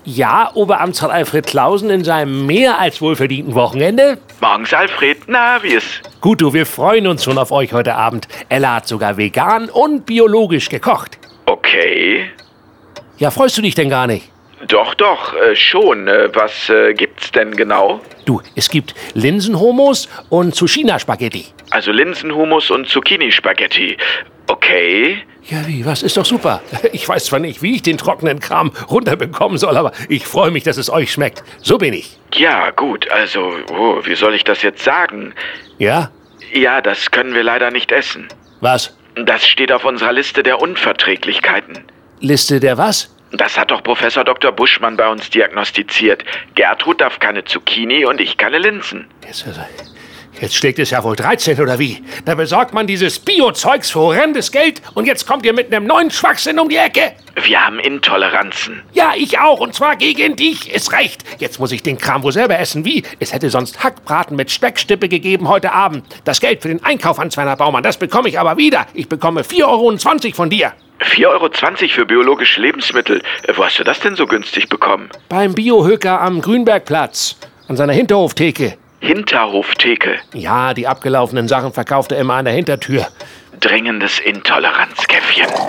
Ja, Oberamtsrat Alfred Clausen in seinem mehr als wohlverdienten Wochenende? Morgens, Alfred. Na, wie ist? Gut, du, wir freuen uns schon auf euch heute Abend. Ella hat sogar vegan und biologisch gekocht. Okay. Ja, freust du dich denn gar nicht? Doch, schon. Was gibt's denn genau? Du, es gibt Linsenhummus und Zucchina-Spaghetti. Also Linsenhummus und Zucchini-Spaghetti. Okay. Ja, wie? Was? Ist doch super. Ich weiß zwar nicht, wie ich den trockenen Kram runterbekommen soll, aber ich freue mich, dass es euch schmeckt. So bin ich. Ja, gut. Also, wie soll ich das jetzt sagen? Ja? Ja, das können wir leider nicht essen. Was? Das steht auf unserer Liste der Unverträglichkeiten. Liste der was? Das hat doch Professor Dr. Buschmann bei uns diagnostiziert. Gertrud darf keine Zucchini und ich keine Linsen. Jetzt schlägt es ja wohl 13, oder wie? Da besorgt man dieses Bio-Zeugs für horrendes Geld und jetzt kommt ihr mit einem neuen Schwachsinn um die Ecke. Wir haben Intoleranzen. Ja, ich auch, und zwar gegen dich. Es reicht. Jetzt muss ich den Kram wohl selber essen. Wie? Es hätte sonst Hackbraten mit Speckstippe gegeben heute Abend. Das Geld für den Einkauf, Hans-Werner Baumann, das bekomme ich aber wieder. Ich bekomme 4,20 € von dir. 4,20 € für biologische Lebensmittel. Wo hast du das denn so günstig bekommen? Beim Biohöker am Grünbergplatz. An seiner Hinterhoftheke. Hinterhoftheke. Ja, die abgelaufenen Sachen verkauft er immer an der Hintertür. Dringendes Intoleranzkäffchen.